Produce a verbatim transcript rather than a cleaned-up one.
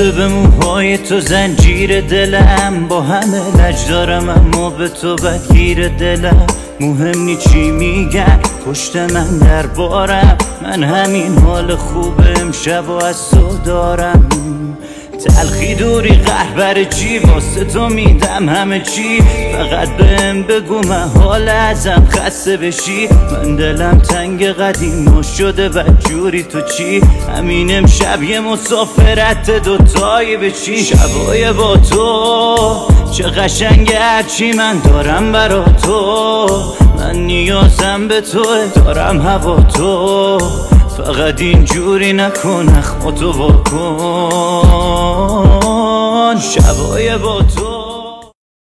شده به موهای تو زنجیر دلم، با همه لج دارم اما به تو بگیر دلم. مهم نی چی میگن پشت من دربارم، من همین حال خوب امشب و از تو دارم. تلخی دوری قهر بر چی، واسه تو میدم همه چی، فقط بهم بگو من حال ازم خسته بشی. من دلم تنگ قدیم شده بدجوری تو چی، همین امشب یه مسافرت دوتایی بشی. شبای با تو چه قشنگه هرچی من دارم برا تو، من نیازم به توه دارم هوا تو، فقط اینجوری نکن اخماتو واکن. شبای با تو